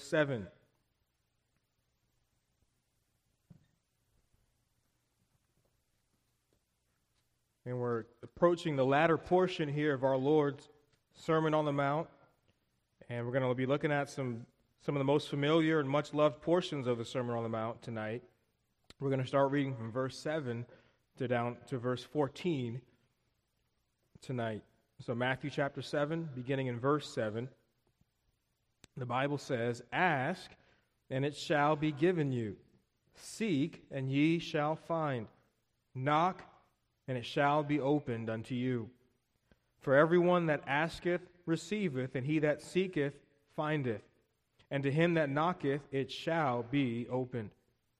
7. And we're approaching the latter portion here of our Lord's Sermon on the Mount. And we're going to be looking at some of the most familiar and much-loved portions of the Sermon on the Mount tonight. We're going to start reading from verse 7 to down to verse 14 tonight. So Matthew chapter 7, beginning in verse 7, the Bible says, "Ask, and it shall be given you. Seek, and ye shall find. Knock, and it shall be opened unto you. For everyone that asketh receiveth, and he that seeketh findeth. And to him that knocketh it shall be opened.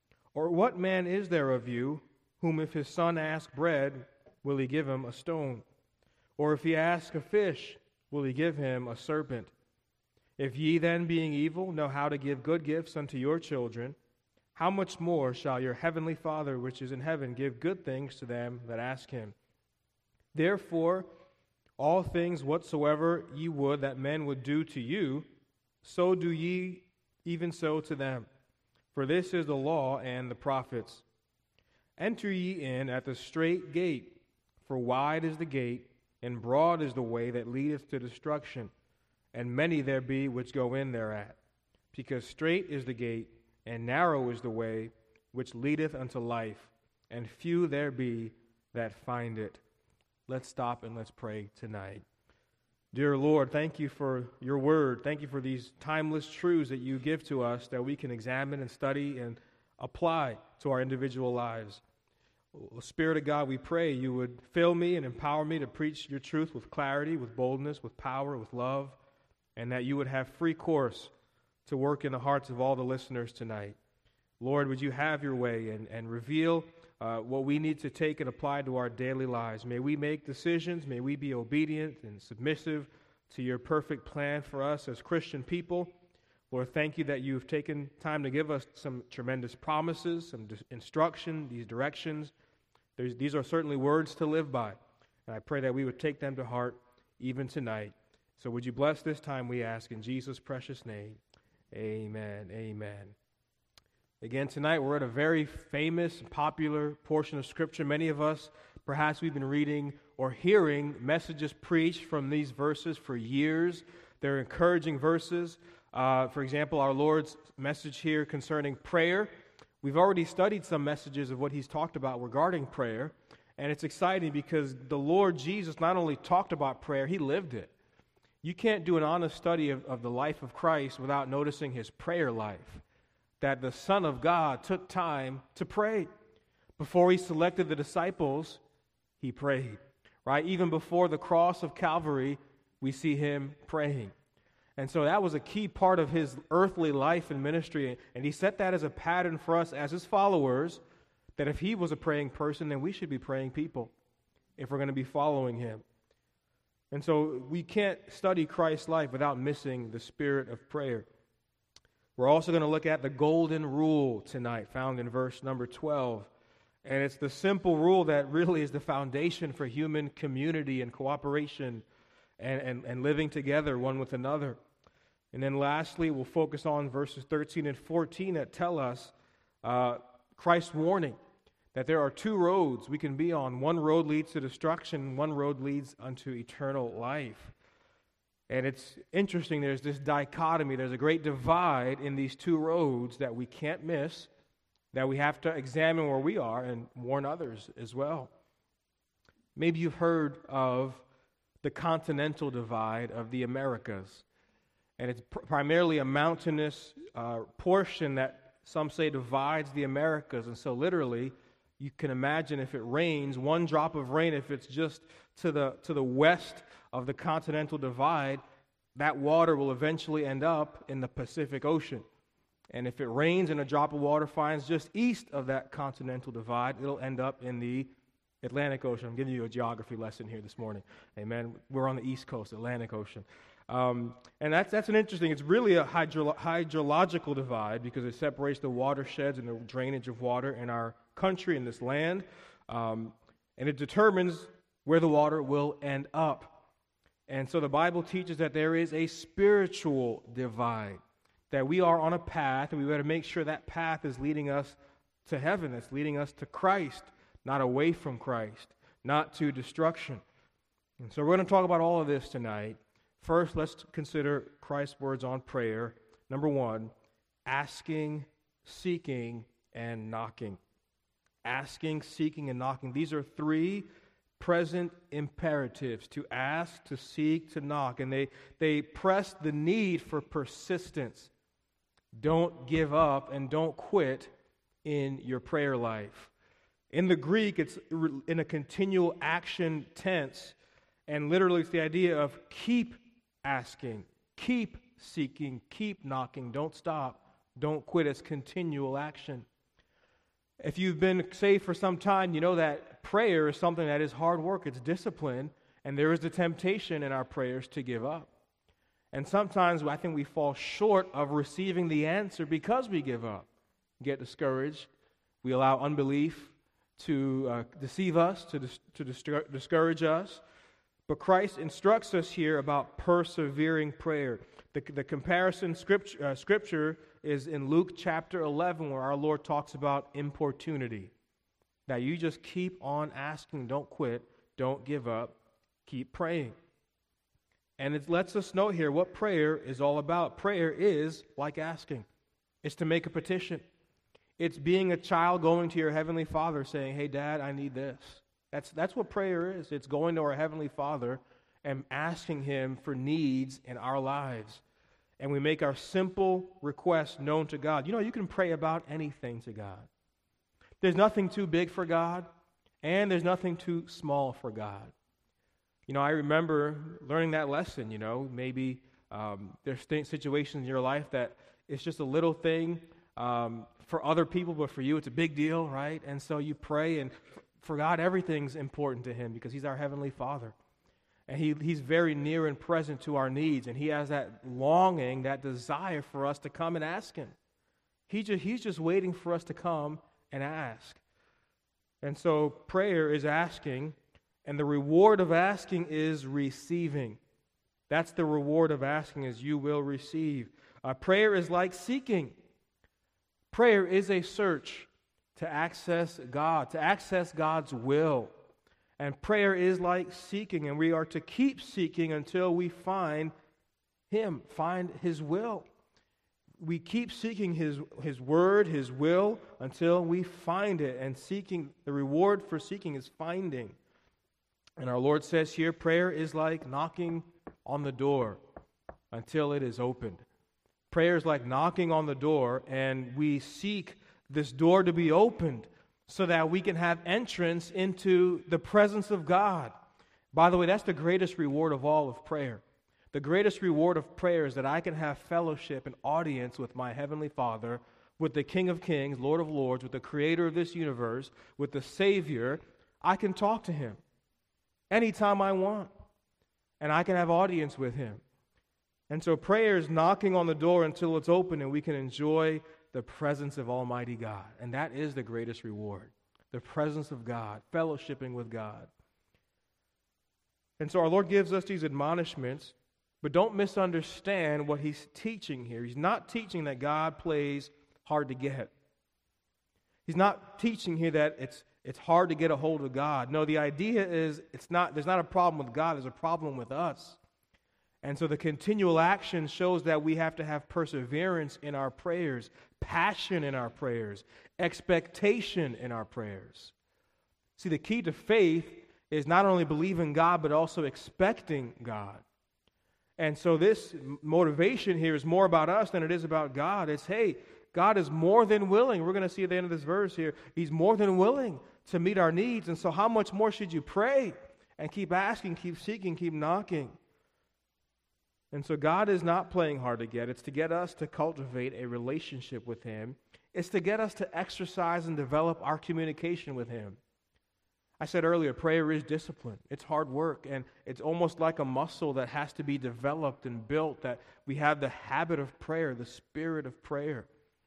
Or what man is there of you, whom if his son ask bread, will he give him a stone? Or if he ask a fish, will he give him a serpent? If ye then, being evil, know how to give good gifts unto your children, how much more shall your heavenly Father which is in heaven give good things to them that ask him? Therefore, all things whatsoever ye would that men would do to you, so do ye even so to them. For this is the law and the prophets. Enter ye in at the strait gate, for wide is the gate, and broad is the way that leadeth to destruction, and many there be which go in thereat. Because strait is the gate, and narrow is the way which leadeth unto life, and few there be that find it." Let's stop and let's pray tonight. Dear Lord, thank you for your word. Thank you for these timeless truths that you give to us that we can examine and study and apply to our individual lives. Spirit of God, we pray you would fill me and empower me to preach your truth with clarity, with boldness, with power, with love, and that you would have free course to work in the hearts of all the listeners tonight. Lord, would you have your way and reveal what we need to take and apply to our daily lives. May we make decisions. May we be obedient and submissive to your perfect plan for us as Christian people. Lord, thank you that you've taken time to give us some tremendous promises, some instruction, these directions. These are certainly words to live by. And I pray that we would take them to heart even tonight. So would you bless this time, we ask, in Jesus' precious name. Amen. Amen. Again, tonight we're at a very famous, popular portion of Scripture. Many of us, perhaps we've been reading or hearing messages preached from these verses for years. They're encouraging verses. For example, our Lord's message here concerning prayer. We've already studied some messages of what he's talked about regarding prayer. And it's exciting because the Lord Jesus not only talked about prayer, he lived it. You can't do an honest study of the life of Christ without noticing his prayer life. That the Son of God took time to pray. Before he selected the disciples, he prayed. Right? Even before the cross of Calvary, we see him praying. And so that was a key part of his earthly life and ministry. And he set that as a pattern for us as his followers, that if he was a praying person, then we should be praying people if we're going to be following him. And so we can't study Christ's life without missing the spirit of prayer. We're also going to look at the golden rule tonight, found in verse number 12. And it's the simple rule that really is the foundation for human community and cooperation and living together one with another. And then lastly, we'll focus on verses 13 and 14 that tell us Christ's warning that there are two roads we can be on. One road leads to destruction, one road leads unto eternal life. And it's interesting, there's this dichotomy, there's a great divide in these two roads that we can't miss, that we have to examine where we are and warn others as well. Maybe you've heard of the continental divide of the Americas. And it's primarily a mountainous portion that some say divides the Americas. And so literally, you can imagine if it rains, one drop of rain, if it's just to the west of the continental divide, that water will eventually end up in the Pacific Ocean. And if it rains and a drop of water finds just east of that continental divide, it'll end up in the Atlantic Ocean. I'm giving you a geography lesson here this morning. Amen. We're on the East Coast, Atlantic Ocean. And that's an interesting, it's really a hydrological divide because it separates the watersheds and the drainage of water in our country, in this land. And it determines where the water will end up. And so the Bible teaches that there is a spiritual divide. that we are on a path, and we better make sure that path is leading us to heaven, it's leading us to Christ, not away from Christ, not to destruction. And so we're going to talk about all of this tonight. First, let's consider Christ's words on prayer. Number one, asking, seeking, and knocking. Asking, seeking, and knocking. These are three present imperatives: to ask, to seek, to knock. And they press the need for persistence. Don't give up and don't quit in your prayer life. In the Greek, it's in a continual action tense, and literally it's the idea of keep asking, keep seeking, keep knocking, don't stop, don't quit. It's continual action. If you've been saved for some time, you know that prayer is something that is hard work, it's discipline, and there is the temptation in our prayers to give up. And sometimes I think we fall short of receiving the answer because we give up, get discouraged. We allow unbelief to deceive us, to discourage us. But Christ instructs us here about persevering prayer. The comparison scripture is in Luke chapter 11, where our Lord talks about importunity. That you just keep on asking, don't quit, don't give up, keep praying. And it lets us know here what prayer is all about. Prayer is like asking. It's to make a petition. It's being a child going to your Heavenly Father saying, hey, Dad, I need this. That's what prayer is. It's going to our Heavenly Father and asking Him for needs in our lives. And we make our simple requests known to God. You know, you can pray about anything to God. There's nothing too big for God, and there's nothing too small for God. You know, I remember learning that lesson, maybe there's situations in your life that it's just a little thing for other people, but for you it's a big deal, right? And so you pray, and for God everything's important to Him because He's our Heavenly Father. And He's very near and present to our needs, and He has that longing, that desire for us to come and ask Him. He's just waiting for us to come and ask. And so prayer is asking, and the reward of asking is receiving. That's the reward of asking, is you will receive. Prayer is like seeking. Prayer is a search to access God, to access God's will. And prayer is like seeking, and we are to keep seeking until we find Him, find His will. We keep seeking His word, His will, until we find it. And seeking, the reward for seeking is finding. And our Lord says here, prayer is like knocking on the door until it is opened. Prayer is like knocking on the door, and we seek this door to be opened so that we can have entrance into the presence of God. By the way, that's the greatest reward of all of prayer. The greatest reward of prayer is that I can have fellowship and audience with my Heavenly Father, with the King of Kings, Lord of Lords, with the Creator of this universe, with the Savior. I can talk to Him anytime I want, and I can have audience with Him. And so prayer is knocking on the door until it's open and we can enjoy the presence of Almighty God. And that is the greatest reward, the presence of God, fellowshipping with God. And so our Lord gives us these admonishments, but don't misunderstand what He's teaching here. He's not teaching that God plays hard to get. He's not teaching here that it's hard to get a hold of God. No, the idea is there's not a problem with God, there's a problem with us. And so the continual action shows that we have to have perseverance in our prayers, passion in our prayers, expectation in our prayers. See, the key to faith is not only believing God, but also expecting God. And so this motivation here is more about us than it is about God. It's, hey, God is more than willing. We're going to see at the end of this verse here, He's more than willing to meet our needs. And so how much more should you pray and keep asking, keep seeking, keep knocking? And so God is not playing hard to get. It's to get us to cultivate a relationship with Him. It's to get us to exercise and develop our communication with Him. I said earlier, prayer is discipline. It's hard work, and it's almost like a muscle that has to be developed and built, that we have the habit of prayer, the spirit of prayer.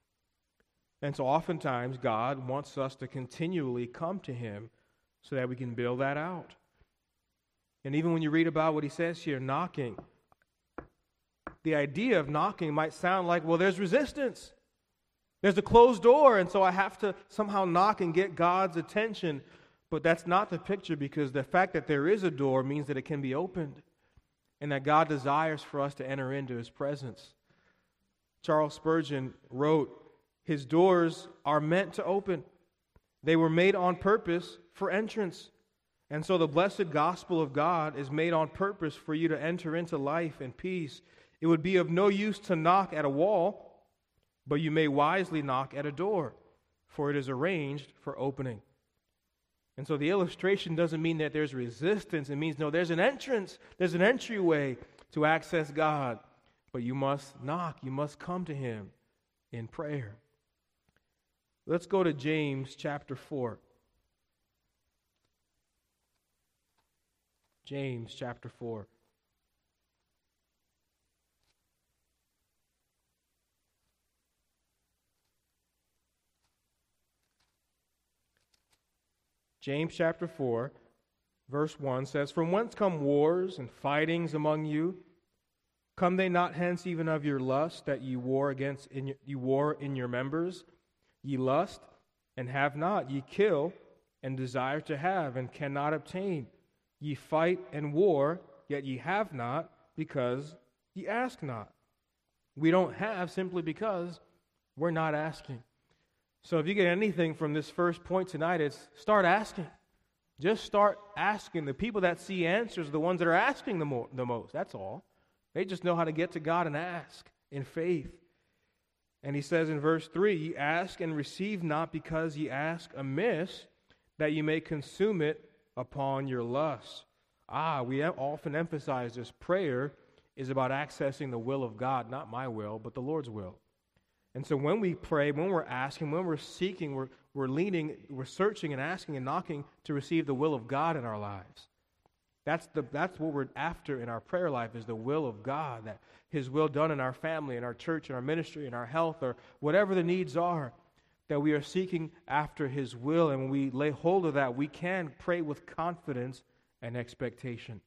And so oftentimes God wants us to continually come to Him so that we can build that out. And even when you read about what He says here, knocking, the idea of knocking might sound like, well, there's resistance. There's a closed door, and so I have to somehow knock and get God's attention. But that's not the picture, because the fact that there is a door means that it can be opened and that God desires for us to enter into His presence. Charles Spurgeon wrote, "His doors are meant to open. They were made on purpose for entrance. And so the blessed gospel of God is made on purpose for you to enter into life and peace. It would be of no use to knock at a wall, but you may wisely knock at a door, for it is arranged for opening." And so the illustration doesn't mean that there's resistance. It means, no, there's an entrance. There's an entryway to access God. But you must knock. You must come to Him in prayer. Let's go to James chapter 4. James chapter 4. James chapter 4, verse 1 says, "From whence come wars and fightings among you? Come they not hence even of your lust that ye war in your members? Ye lust and have not, ye kill and desire to have and cannot obtain. Ye fight and war, yet ye have not, because ye ask not." We don't have simply because we're not asking. So if you get anything from this first point tonight, it's start asking. Just start asking. The people that see answers are the ones that are asking the most. That's all. They just know how to get to God and ask in faith. And he says in verse 3, "Ye ask and receive not, because ye ask amiss, that ye may consume it upon your lusts." We often emphasize this. Prayer is about accessing the will of God, not my will, but the Lord's will. And so when we pray, when we're asking, when we're seeking, we're leaning, we're searching and asking and knocking to receive the will of God in our lives. That's what we're after in our prayer life, is the will of God, that His will done in our family, in our church, in our ministry, in our health, or whatever the needs are, that we are seeking after His will. And when we lay hold of that, we can pray with confidence and expectation.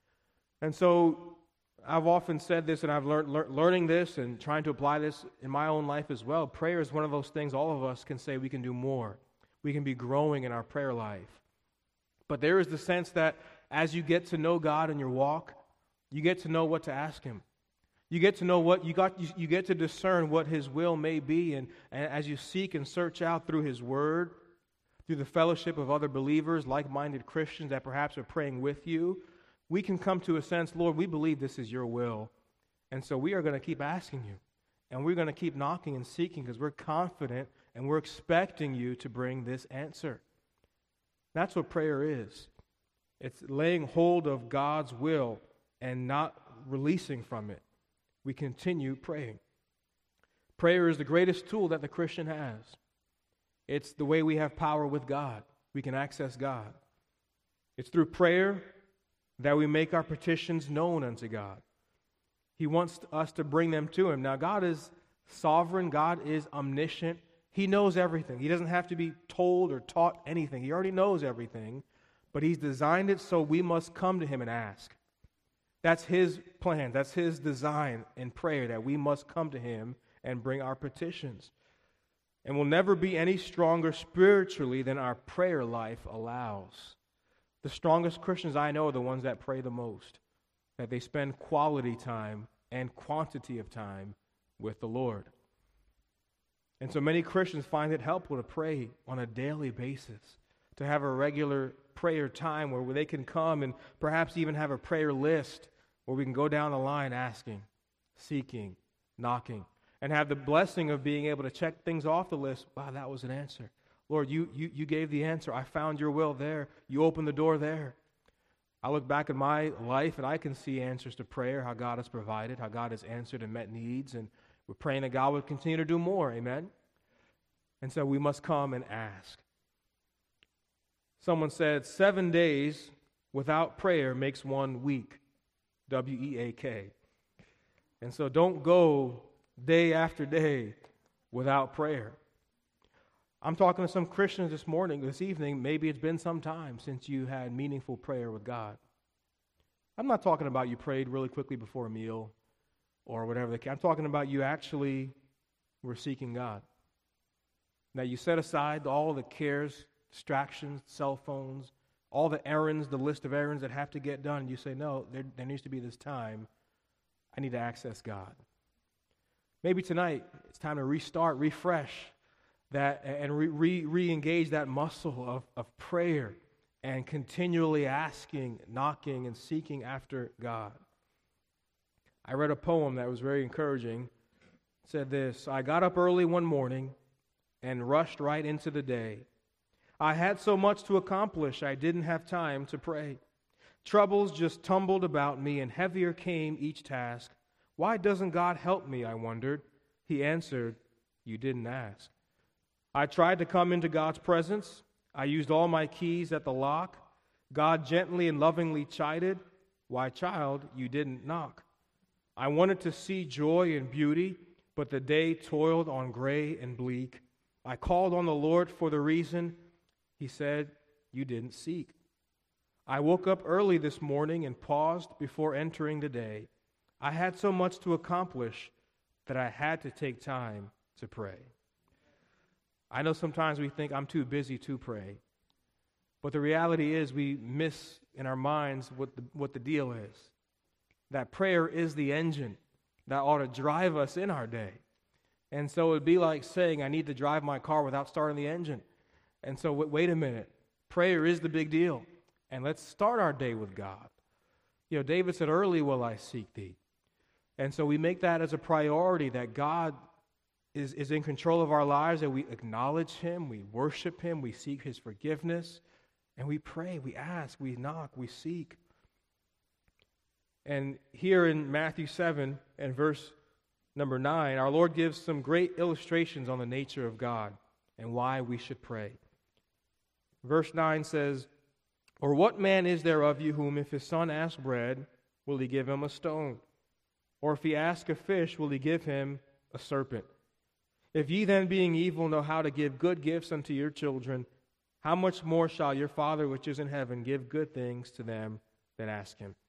And so I've often said this, and I've learning this and trying to apply this in my own life as well. Prayer is one of those things all of us can say we can do more. We can be growing in our prayer life. But there is the sense that as you get to know God in your walk, you get to know what to ask Him. You get to know what you get to discern what His will may be, and as you seek and search out through His Word, through the fellowship of other believers, like-minded Christians that perhaps are praying with you, we can come to a sense, Lord, we believe this is your will. And so we are going to keep asking you. And we're going to keep knocking and seeking, because we're confident and we're expecting you to bring this answer. That's what prayer is. It's laying hold of God's will and not releasing from it. We continue praying. Prayer is the greatest tool that the Christian has. It's the way we have power with God. We can access God. It's through prayer that we make our petitions known unto God. He wants us to bring them to Him. Now, God is sovereign. God is omniscient. He knows everything. He doesn't have to be told or taught anything. He already knows everything, but He's designed it so we must come to Him and ask. That's His plan. That's His design in prayer, that we must come to Him and bring our petitions. And we'll never be any stronger spiritually than our prayer life allows. The strongest Christians I know are the ones that pray the most, that they spend quality time and quantity of time with the Lord. And so many Christians find it helpful to pray on a daily basis, to have a regular prayer time where they can come and perhaps even have a prayer list where we can go down the line asking, seeking, knocking, and have the blessing of being able to check things off the list. Wow, that was an answer. Lord, you gave the answer. I found your will there. You opened the door there. I look back at my life and I can see answers to prayer, how God has provided, how God has answered and met needs, and we're praying that God would continue to do more. Amen? And so we must come and ask. Someone said 7 days without prayer makes 1 week. W-E-A-K. And so don't go day after day without prayer. I'm talking to some Christians this evening, maybe it's been some time since you had meaningful prayer with God. I'm not talking about you prayed really quickly before a meal, or whatever. I'm talking about you actually were seeking God. That you set aside all the cares, distractions, cell phones, all the errands, the list of errands that have to get done. And you say, no, there needs to be this time. I need to access God. Maybe tonight it's time to restart, refresh that, and re-engage that muscle of prayer and continually asking, knocking, and seeking after God. I read a poem that was very encouraging. It said this: I got up early one morning and rushed right into the day. I had so much to accomplish, I didn't have time to pray. Troubles just tumbled about me, and heavier came each task. Why doesn't God help me, I wondered. He answered, you didn't ask. I tried to come into God's presence. I used all my keys at the lock. God gently and lovingly chided, why, child, you didn't knock. I wanted to see joy and beauty, but the day toiled on gray and bleak. I called on the Lord for the reason. He said, you didn't seek. I woke up early this morning and paused before entering the day. I had so much to accomplish that I had to take time to pray. I know sometimes we think I'm too busy to pray, but the reality is we miss in our minds what the deal is. That prayer is the engine that ought to drive us in our day. And so it'd be like saying, I need to drive my car without starting the engine. And so wait a minute. Prayer is the big deal. And let's start our day with God. You know, David said, early will I seek thee. And so we make that as a priority, that God is in control of our lives, and we acknowledge him, we worship him, we seek his forgiveness, and we pray, we ask, we knock, we seek. And here in Matthew 7 and verse number 9, our Lord gives some great illustrations on the nature of God and why we should pray. Verse 9 says, or what man is there of you whom if his son asks bread, will he give him a stone? Or if he asks a fish, will he give him a serpent? If ye then, being evil, know how to give good gifts unto your children, how much more shall your Father which is in heaven give good things to them that ask him?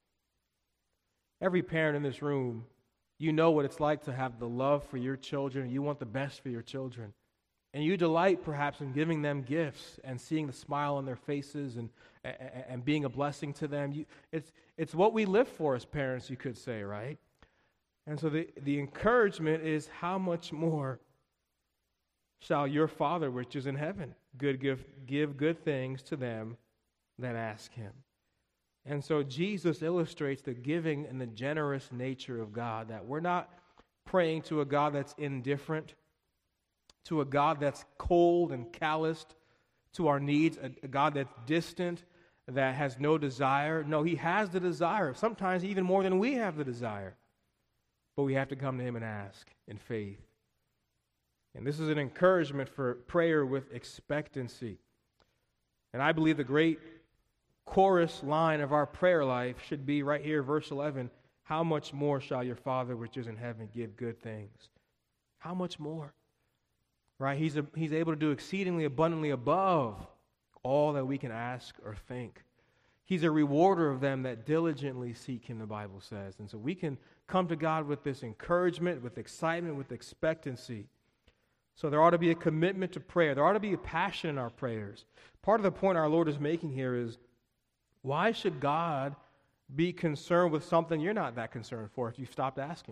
Every parent in this room, you know what it's like to have the love for your children. You want the best for your children. And you delight perhaps in giving them gifts and seeing the smile on their faces and being a blessing to them. It's what we live for as parents, you could say, right? And so the encouragement is, how much more shall your Father which is in heaven give good things to them that ask him? And so Jesus illustrates the giving and the generous nature of God, that we're not praying to a God that's indifferent, to a God that's cold and calloused to our needs, a God that's distant, that has no desire. No, he has the desire, sometimes even more than we have the desire. But we have to come to him and ask in faith. And this is an encouragement for prayer with expectancy. And I believe the great chorus line of our prayer life should be right here, verse 11. How much more shall your Father which is in heaven give good things? How much more? Right? He's able to do exceedingly abundantly above all that we can ask or think. He's a rewarder of them that diligently seek him, the Bible says. And so we can come to God with this encouragement, with excitement, with expectancy. So there ought to be a commitment to prayer. There ought to be a passion in our prayers. Part of the point our Lord is making here is, why should God be concerned with something you're not that concerned for if you've stopped asking?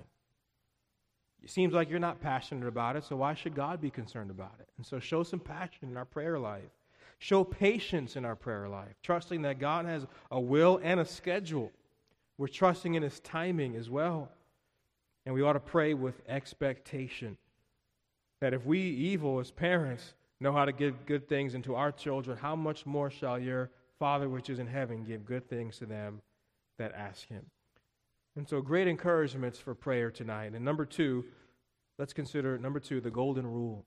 It seems like you're not passionate about it, so why should God be concerned about it? And so show some passion in our prayer life. Show patience in our prayer life, trusting that God has a will and a schedule. We're trusting in his timing as well. And we ought to pray with expectation that if we, evil as parents, know how to give good things into our children, how much more shall your Father which is in heaven give good things to them that ask him? And so great encouragements for prayer tonight. And number two, let's consider the golden rule.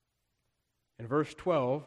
In verse 12,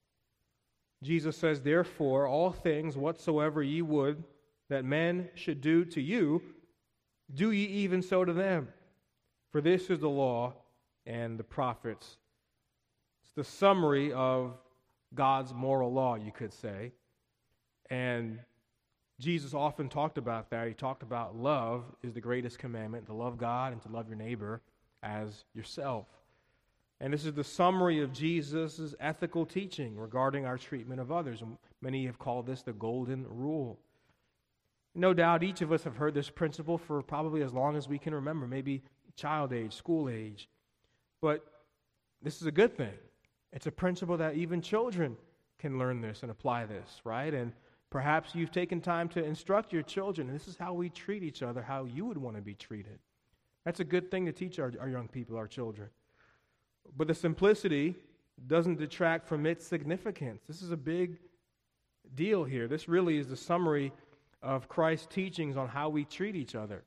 Jesus says, therefore, all things whatsoever ye would that men should do to you, do ye even so to them. For this is the law and the prophets. It's the summary of God's moral law, you could say. And Jesus often talked about that. He talked about love is the greatest commandment, to love God and to love your neighbor as yourself. And this is the summary of Jesus' ethical teaching regarding our treatment of others. And many have called this the golden rule. No doubt each of us have heard this principle for probably as long as we can remember, maybe child age, school age. But this is a good thing. It's a principle that even children can learn this and apply this, right? And perhaps you've taken time to instruct your children. This is how we treat each other, how you would want to be treated. That's a good thing to teach our young people, our children. But the simplicity doesn't detract from its significance. This is a big deal here. This really is the summary of Christ's teachings on how we treat each other.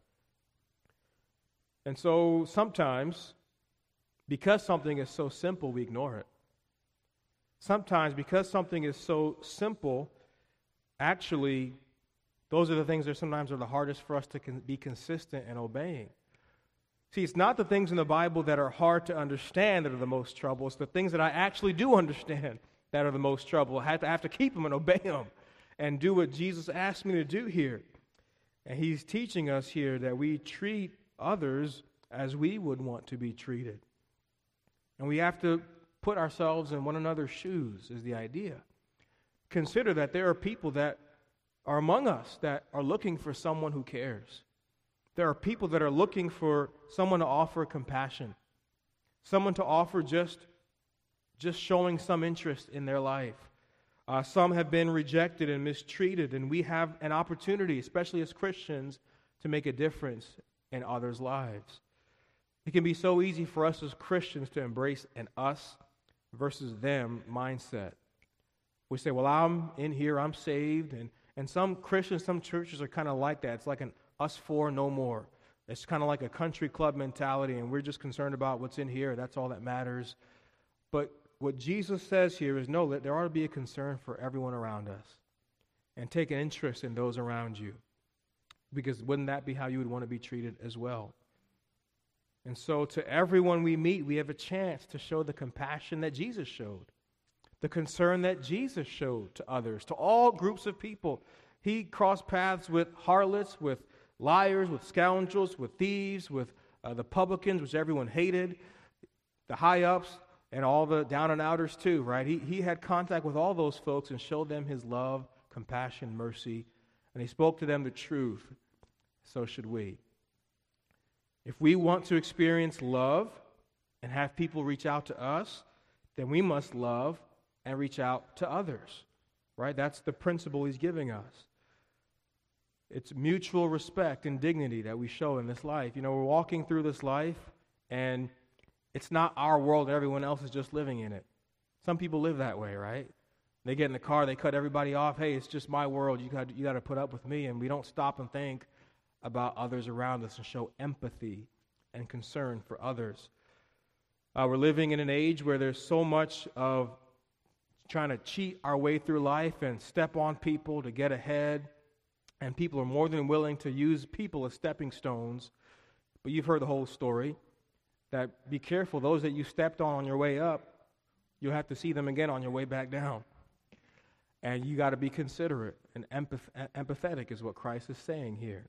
And so sometimes, because something is so simple, we ignore it. Sometimes, because something is so simple, actually, those are the things that sometimes are the hardest for us to be consistent in obeying. See, it's not the things in the Bible that are hard to understand that are the most trouble. It's the things that I actually do understand that are the most trouble. I have to keep them and obey them and do what Jesus asked me to do here. And he's teaching us here that we treat others as we would want to be treated. And we have to put ourselves in one another's shoes, is the idea. Consider that there are people that are among us that are looking for someone who cares. There are people that are looking for someone to offer compassion, someone to offer just showing some interest in their life. Some have been rejected and mistreated, and we have an opportunity, especially as Christians, to make a difference in others' lives. It can be so easy for us as Christians to embrace an us versus them mindset. We say, well, I'm in here, I'm saved, and some Christians, some churches are kind of like that. It's like an us four, no more. It's kind of like a country club mentality, and we're just concerned about what's in here. That's all that matters. But what Jesus says here is, no, that there ought to be a concern for everyone around us and take an interest in those around you, because wouldn't that be how you would want to be treated as well? And so to everyone we meet, we have a chance to show the compassion that Jesus showed, the concern that Jesus showed to others, to all groups of people. He crossed paths with harlots, with liars, with scoundrels, with thieves, with the publicans, which everyone hated, the high-ups, and all the down-and-outers too, right? He had contact with all those folks and showed them his love, compassion, mercy, and he spoke to them the truth. So should we. If we want to experience love and have people reach out to us, then we must love and reach out to others, right? That's the principle he's giving us. It's mutual respect and dignity that we show in this life. You know, we're walking through this life, and it's not our world and everyone else is just living in it. Some people live that way, right? They get in the car, they cut everybody off. Hey, it's just my world. You got to put up with me, and we don't stop and think about others around us and show empathy and concern for others. We're living in an age where there's so much of trying to cheat our way through life and step on people to get ahead, and people are more than willing to use people as stepping stones. But you've heard the whole story, that be careful, those that you stepped on your way up, you'll have to see them again on your way back down. And you got to be considerate and empathetic is what Christ is saying here.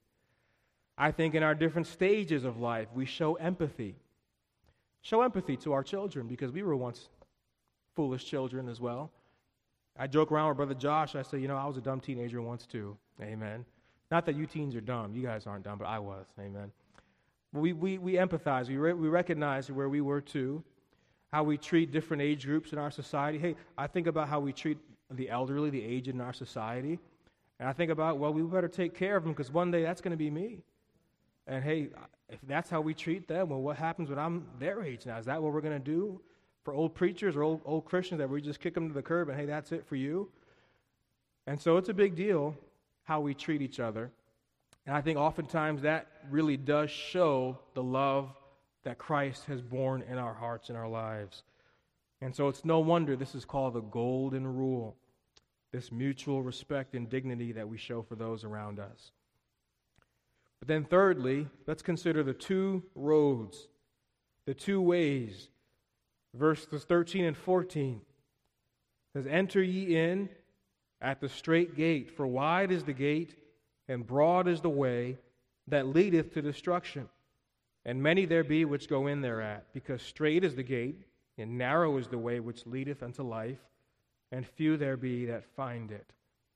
I think in our different stages of life, we show empathy. Show empathy to our children, because we were once foolish children as well. I joke around with Brother Josh. I say, I was a dumb teenager once too. Amen. Not that you teens are dumb. You guys aren't dumb, but I was. Amen. We empathize. We recognize where we were too, how we treat different age groups in our society. Hey, I think about how we treat the elderly, the aged in our society. And I think about, well, we better take care of them, because one day that's going to be me. And hey, if that's how we treat them, well, what happens when I'm their age now? Is that what we're going to do for old preachers or old Christians, that we just kick them to the curb and, hey, that's it for you? And so it's a big deal how we treat each other. And I think oftentimes that really does show the love that Christ has borne in our hearts and our lives. And so it's no wonder this is called the golden rule, this mutual respect and dignity that we show for those around us. But then thirdly, let's consider the two roads, the two ways. Verses 13 and 14 says, "Enter ye in at the strait gate, for wide is the gate, and broad is the way that leadeth to destruction, and many there be which go in thereat, because strait is the gate, and narrow is the way which leadeth unto life, and few there be that find it.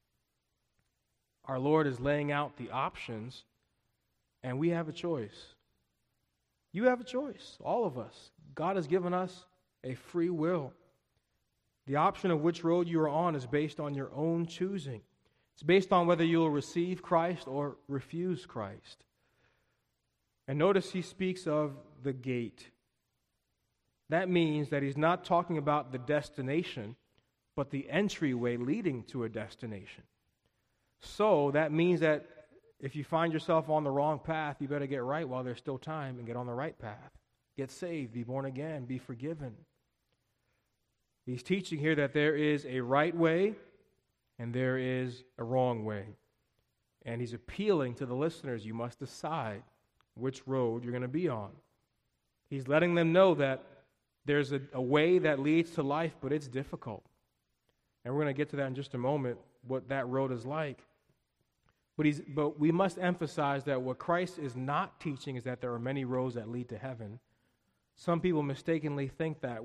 Our Lord is laying out the options, and we have a choice. You have a choice, all of us. God has given us a free will. The option of which road you are on is based on your own choosing. It's based on whether you'll receive Christ or refuse Christ. And notice he speaks of the gate. That means that he's not talking about the destination, but the entryway leading to a destination. So that means that if you find yourself on the wrong path, you better get right while there's still time and get on the right path. Get saved, be born again, be forgiven. He's teaching here that there is a right way and there is a wrong way. And he's appealing to the listeners, you must decide which road you're going to be on. He's letting them know that there's a way that leads to life, but it's difficult. And we're going to get to that in just a moment, what that road is like. But we must emphasize that what Christ is not teaching is that there are many roads that lead to heaven. Some people mistakenly think that,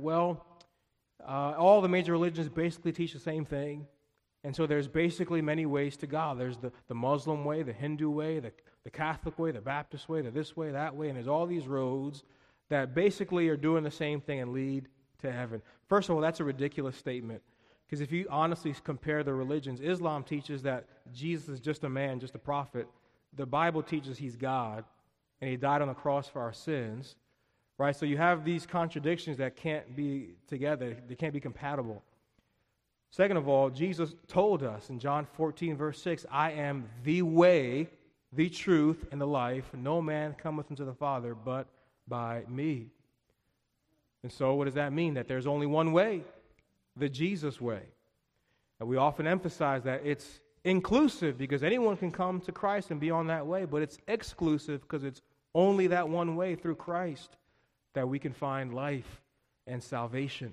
all the major religions basically teach the same thing. And so there's basically many ways to God. There's the Muslim way, the Hindu way, the Catholic way, the Baptist way, the this way, that way. And there's all these roads that basically are doing the same thing and lead to heaven. First of all, that's a ridiculous statement. Because if you honestly compare the religions, Islam teaches that Jesus is just a man, just a prophet. The Bible teaches he's God, and he died on the cross for our sins. Right? So you have these contradictions that can't be together. They can't be compatible. Second of all, Jesus told us in John 14, verse 6, I am the way, the truth, and the life. No man cometh unto the Father but by me. And so what does that mean? That there's only one way, the Jesus way. And we often emphasize that it's inclusive because anyone can come to Christ and be on that way, but it's exclusive because it's only that one way through Christ that we can find life and salvation.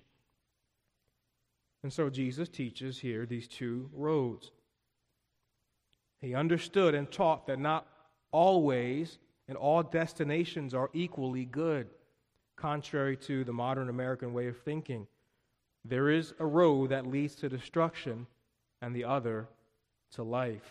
And so Jesus teaches here these two roads. He understood and taught that not all ways and all destinations are equally good, contrary to the modern American way of thinking. There is a road that leads to destruction and the other to life.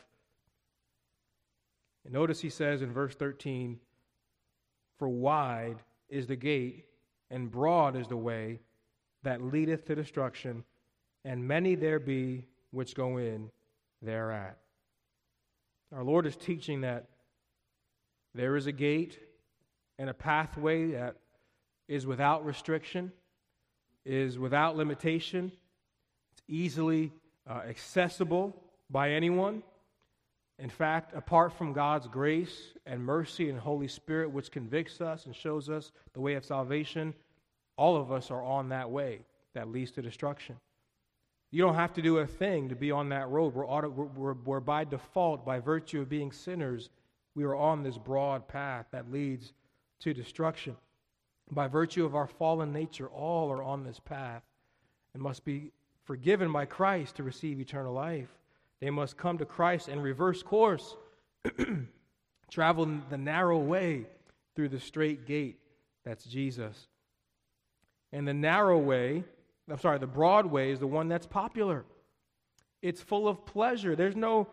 And notice he says in verse 13, for wide is the gate, and broad is the way that leadeth to destruction, and many there be which go in thereat. Our Lord is teaching that there is a gate and a pathway that is without restriction, is without limitation. It's easily accessible by anyone. In fact, apart from God's grace and mercy and Holy Spirit, which convicts us and shows us the way of salvation, all of us are on that way that leads to destruction. You don't have to do a thing to be on that road. We're by default, by virtue of being sinners, we are on this broad path that leads to destruction. By virtue of our fallen nature, all are on this path and must be forgiven by Christ to receive eternal life. They must come to Christ and reverse course, travel the narrow way through the straight gate. That's Jesus. And the broad way is the one that's popular. It's full of pleasure. There's no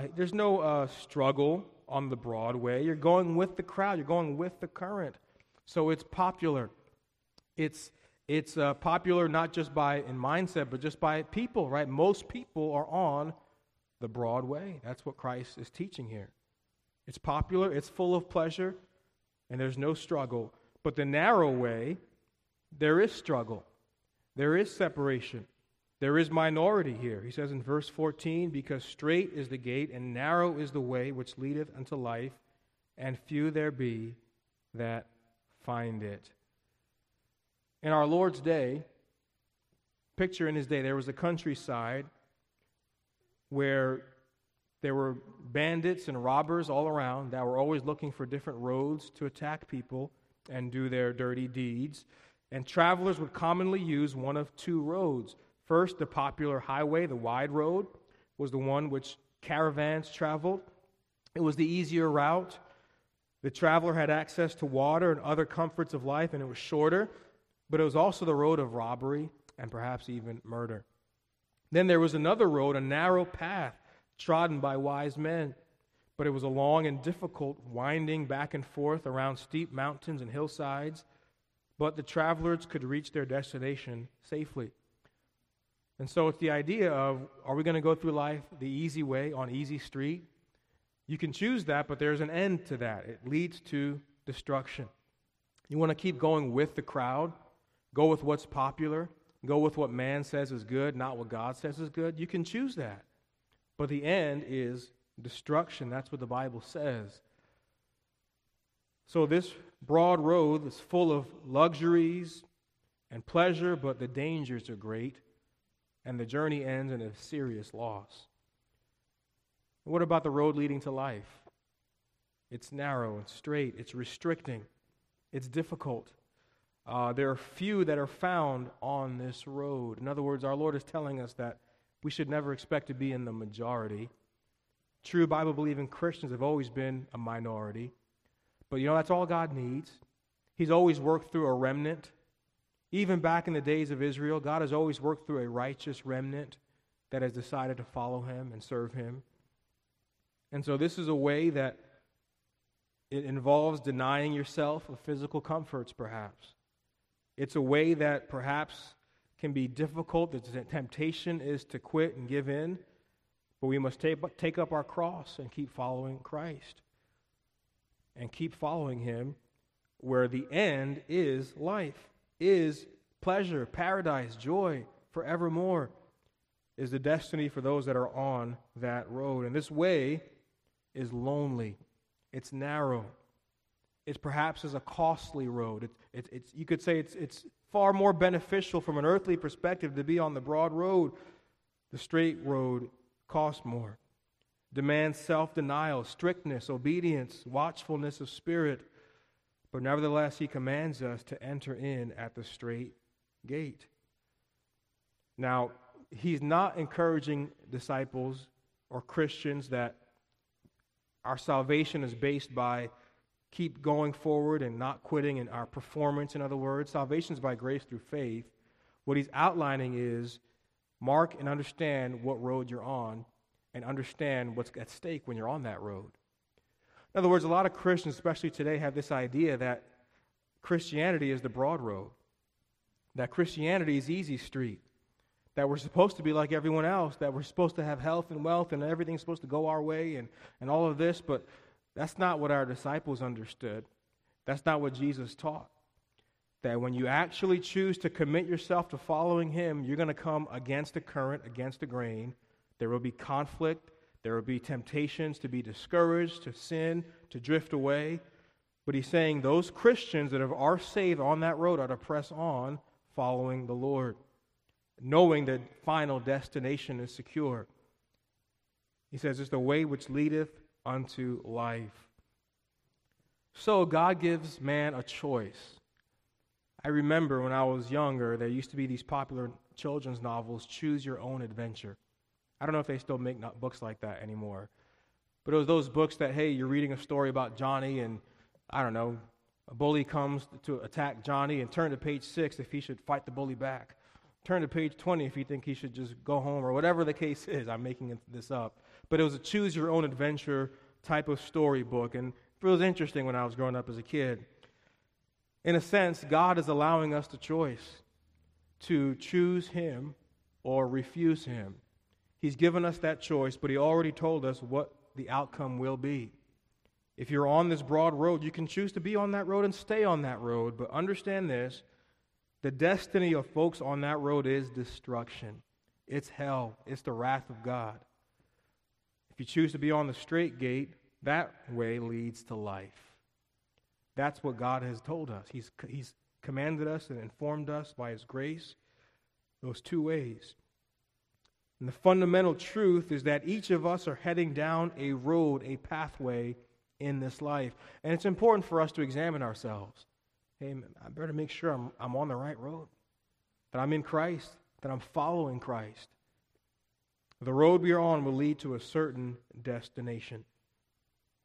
struggle on the broad way. You're going with the crowd. You're going with the current. So it's popular. It's popular not just in mindset, but just by people, right? Most people are on the broad way. That's what Christ is teaching here. It's popular, it's full of pleasure, and there's no struggle. But the narrow way, there is struggle. There is separation. There is minority here. He says in verse 14, because strait is the gate and narrow is the way which leadeth unto life, and few there be that find it. In our Lord's day, picture in his day, there was a countryside where there were bandits and robbers all around that were always looking for different roads to attack people and do their dirty deeds. And travelers would commonly use one of two roads. First, the popular highway, the wide road, was the one which caravans traveled. It was the easier route. The traveler had access to water and other comforts of life, and it was shorter, but it was also the road of robbery and perhaps even murder. Then there was another road, a narrow path trodden by wise men, but it was a long and difficult, winding back and forth around steep mountains and hillsides, but the travelers could reach their destination safely. And so it's the idea of, are we going to go through life the easy way on easy street? You can choose that, but there's an end to that. It leads to destruction. You want to keep going with the crowd, go with what's popular, go with what man says is good, not what God says is good. You can choose that. But the end is destruction. That's what the Bible says. So this broad road is full of luxuries and pleasure, but the dangers are great, and the journey ends in a serious loss. What about the road leading to life? It's narrow, it's straight, it's restricting, it's difficult. There are few that are found on this road. In other words, our Lord is telling us that we should never expect to be in the majority. True Bible-believing Christians have always been a minority. But that's all God needs. He's always worked through a remnant. Even back in the days of Israel, God has always worked through a righteous remnant that has decided to follow Him and serve Him. And so this is a way that it involves denying yourself of physical comforts, perhaps. It's a way that perhaps can be difficult. The temptation is to quit and give in, but we must take up our cross and keep following Christ and keep following Him, where the end is life, is pleasure, paradise, joy, forevermore, is the destiny for those that are on that road. And this way is lonely. It's narrow. It perhaps is a costly road. It's you could say it's far more beneficial from an earthly perspective to be on the broad road. The straight road costs more. Demands self-denial, strictness, obedience, watchfulness of spirit. But nevertheless, He commands us to enter in at the straight gate. Now, He's not encouraging disciples or Christians that our salvation is based by keep going forward and not quitting in our performance. In other words, salvation is by grace through faith. What He's outlining is mark and understand what road you're on and understand what's at stake when you're on that road. In other words, a lot of Christians, especially today, have this idea that Christianity is the broad road, that Christianity is easy street, that we're supposed to be like everyone else, that we're supposed to have health and wealth and everything's supposed to go our way and all of this, but that's not what our disciples understood. That's not what Jesus taught. That when you actually choose to commit yourself to following Him, you're going to come against the current, against the grain. There will be conflict. There will be temptations to be discouraged, to sin, to drift away. But He's saying those Christians that are saved on that road are to press on following the Lord, knowing that final destination is secure. He says it's the way which leadeth unto life. So God gives man a choice. I remember when I was younger, there used to be these popular children's novels, Choose Your Own Adventure. I don't know if they still make books like that anymore. But it was those books that, hey, you're reading a story about Johnny and, I don't know, a bully comes to attack Johnny, and turn to page 6 if he should fight the bully back. Turn to page 20 if you think he should just go home, or whatever the case is. I'm making this up. But it was a Choose Your Own Adventure type of storybook, and it was interesting when I was growing up as a kid. In a sense, God is allowing us the choice to choose Him or refuse Him. He's given us that choice, but He already told us what the outcome will be. If you're on this broad road, you can choose to be on that road and stay on that road, but understand this, the destiny of folks on that road is destruction. It's hell. It's the wrath of God. If you choose to be on the straight gate, that way leads to life. That's what God has told us. He's commanded us and informed us by His grace, those two ways. And the fundamental truth is that each of us are heading down a road, a pathway in this life. And it's important for us to examine ourselves. Hey, I better make sure I'm on the right road, that I'm in Christ, that I'm following Christ. The road we are on will lead to a certain destination.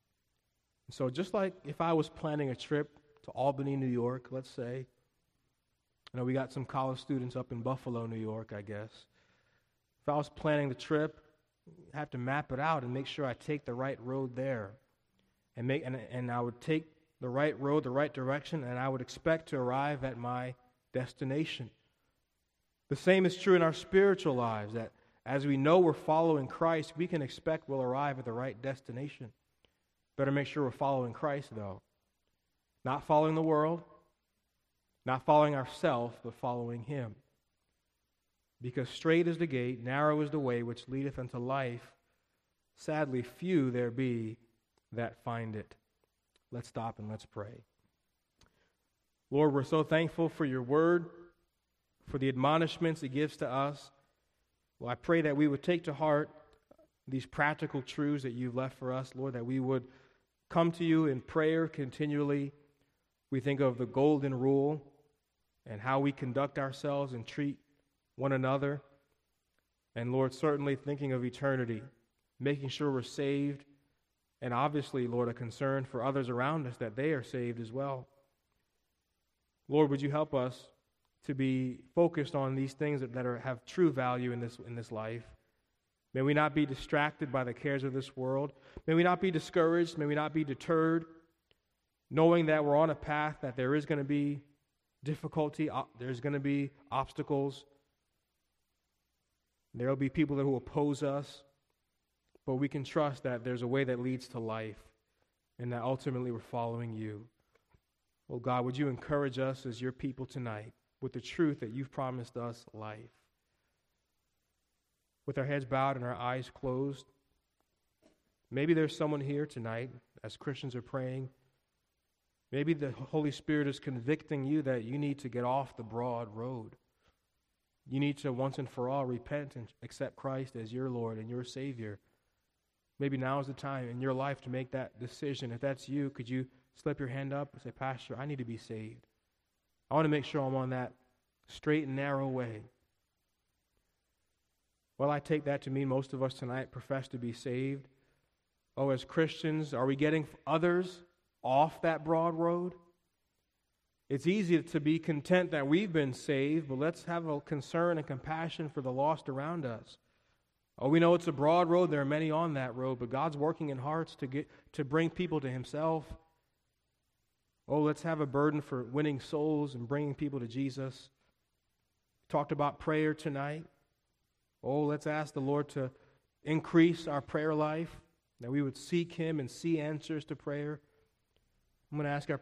So just like if I was planning a trip to Albany, New York, let's say, we got some college students up in Buffalo, New York, I guess. If I was planning the trip, I have to map it out and make sure I take the right road there. And I would take the right road, the right direction, and I would expect to arrive at my destination. The same is true in our spiritual lives, that as we know we're following Christ, we can expect we'll arrive at the right destination. Better make sure we're following Christ, though. Not following the world, not following ourselves, but following Him. Because straight is the gate, narrow is the way which leadeth unto life. Sadly, few there be that find it. Let's stop and let's pray. Lord, we're so thankful for your word, for the admonishments it gives to us. Well, I pray that we would take to heart these practical truths that you've left for us, Lord, that we would come to you in prayer continually. We think of the golden rule and how we conduct ourselves and treat one another. And Lord, certainly thinking of eternity, making sure we're saved, and obviously, Lord, a concern for others around us that they are saved as well. Lord, would you help us to be focused on these things that have true value in this life? May we not be distracted by the cares of this world. May we not be discouraged. May we not be deterred, knowing that we're on a path that there is going to be difficulty, there's going to be obstacles. There will be people who oppose us, but we can trust that there's a way that leads to life and that ultimately we're following you. Oh God, would you encourage us as your people tonight with the truth that you've promised us life? With our heads bowed and our eyes closed, maybe there's someone here tonight as Christians are praying. Maybe the Holy Spirit is convicting you that you need to get off the broad road. You need to once and for all repent and accept Christ as your Lord and your Savior. Maybe now is the time in your life to make that decision. If that's you, could you slip your hand up and say, Pastor, I need to be saved. I want to make sure I'm on that straight and narrow way. Well, I take that to mean most of us tonight profess to be saved. Oh, as Christians, are we getting others off that broad road? It's easy to be content that we've been saved, but let's have a concern and compassion for the lost around us. Oh, we know it's a broad road. There are many on that road, but God's working in hearts to bring people to Himself. Oh, let's have a burden for winning souls and bringing people to Jesus. Talked about prayer tonight. Oh, let's ask the Lord to increase our prayer life, that we would seek Him and see answers to prayer. I'm going to ask our